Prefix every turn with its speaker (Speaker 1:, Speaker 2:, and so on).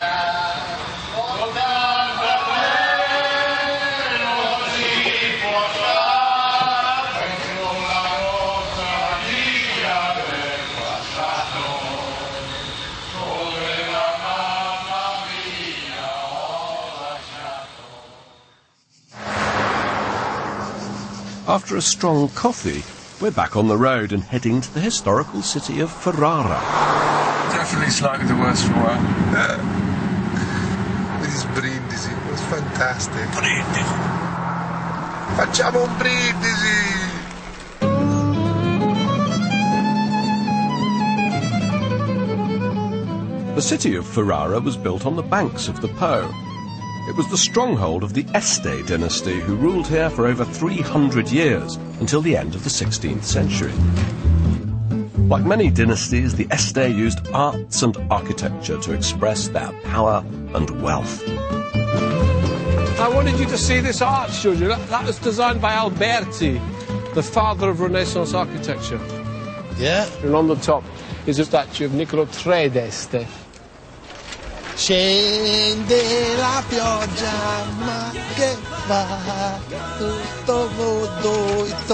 Speaker 1: After a strong coffee, we're back on the road and heading to the historical city of Ferrara.
Speaker 2: Definitely slightly the worst for a while.
Speaker 3: This brindisi was fantastic.
Speaker 2: Brindisi.
Speaker 3: Facciamo un brindisi!
Speaker 1: The city of Ferrara was built on the banks of the Po. It was the stronghold of the Este dynasty, who ruled here for over 300 years, until the end of the 16th century. Like many dynasties, the Este used arts and architecture to express their power and wealth.
Speaker 4: I wanted you to see this arch, Giorgio. That was designed by Alberti, the father of Renaissance architecture.
Speaker 5: Yeah?
Speaker 4: And on the top is a statue of Niccolò III d'Este.
Speaker 5: Scende la pioggia, ma che va tutto vuoto.